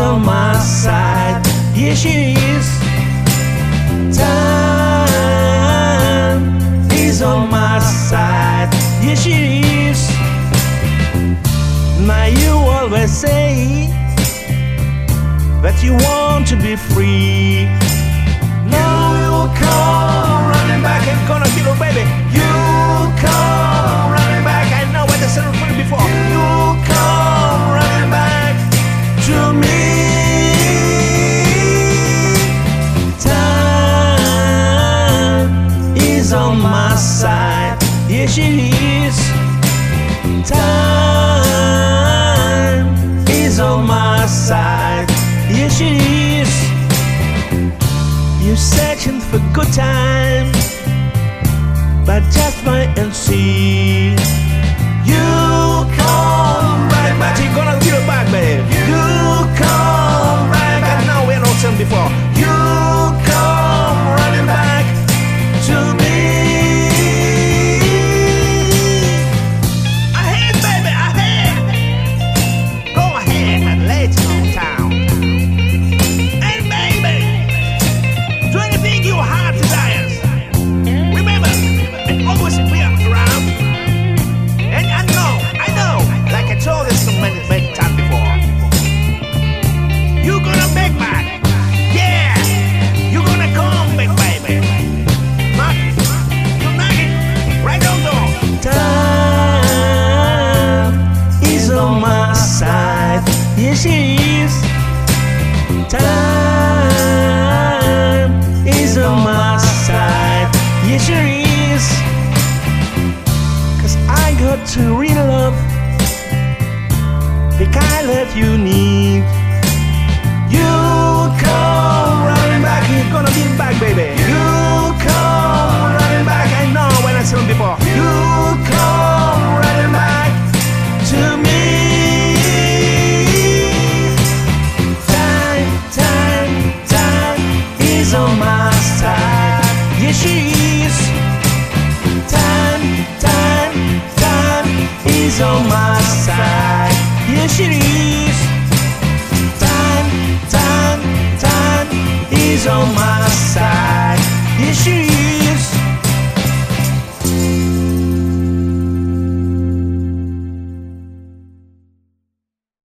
on my side. Here she is. Time is on my side. Here she is. Now you always say that you want to be free. Now you come running back and gonna kill her, baby. You come running back. I know what the sound was before. You come running back to me. Time is on my side. Here she is. Time is on my side. Here she is. You're searching for good time, but just wait and see. You come right back. You're gonna give it back, babe. You come right back. Now we know something before. You come running back to me. Ahead, baby, ahead. Go ahead and lay it on town. And baby, do anything your heart desires. Remember, and always be around. And I know, like I told you so many times before, you're gonna make back. Yeah, you're gonna come back, baby. Mark, you mark it right on door. Time is on my side. Here she is. Time is on my side. Here she is. 'Cause I got to real love the kind of love you need.